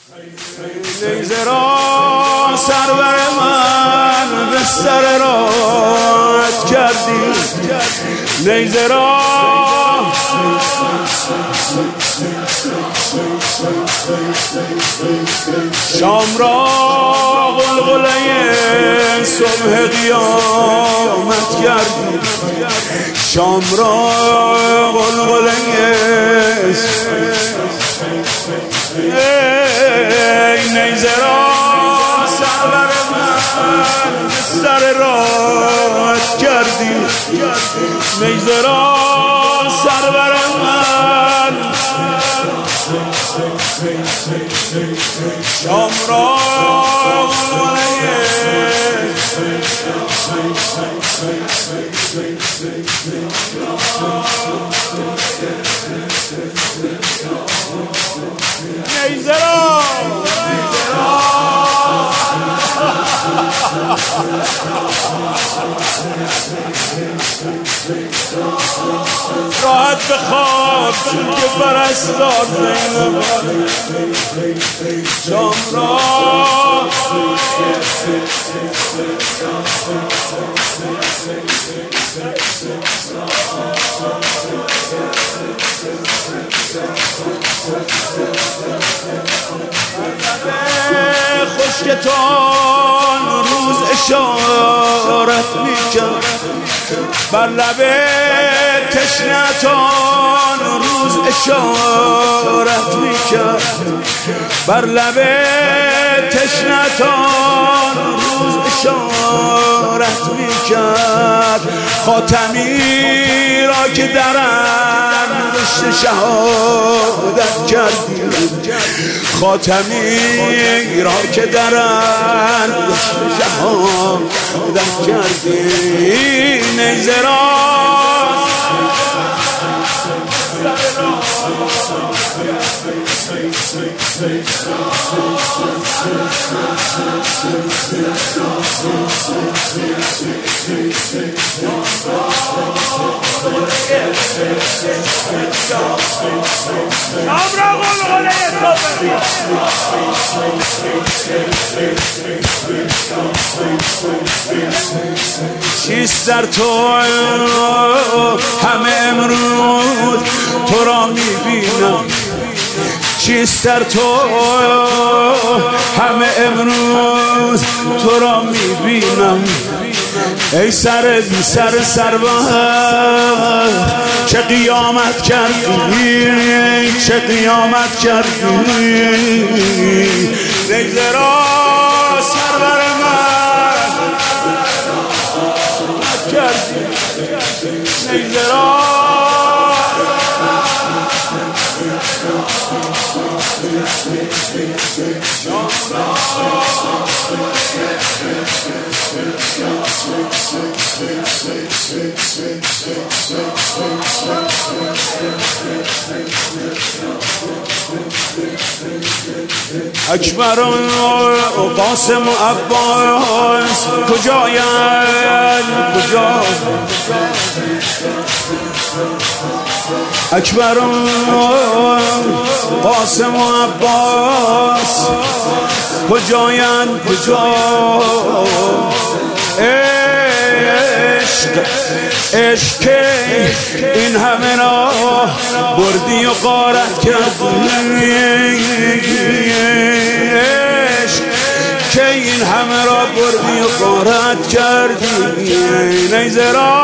نیزه را سرور من به سر راه کردی، نیزه را شام را غلغله صبح قیامت کردی، شام را غلغله نیزه را سرور من به سر راهت کردی، نیزه را سرور من شام را نیزه را راحت بخواب چون که پرستار زینب شام را خشکتان روز اشارت میکرد، بر لب تشنتان روز اشارت میکرد، بر لب تشنتان روز اشارت میکرد، خاتمی را که در انگشت شهادت کردی، خاتمی را که در انگشت شهادت کردی، نیزه را چیست در تو همه امروز تو را میبینم، چیست در تو همه امروز تو را میبینم، ای سر بی سر سرور چه قیامت کردی، چه قیامت کردی، نیزه را سرور من کردی، نیزه را اکبر و قاسم و عباس کجایند، کجا اکبر و قاسم و عباس کجایند، کجا عشق عشق این همه را بردی و غارت کردی، عشق که این همه را بردی و غارت کردی، نیزه را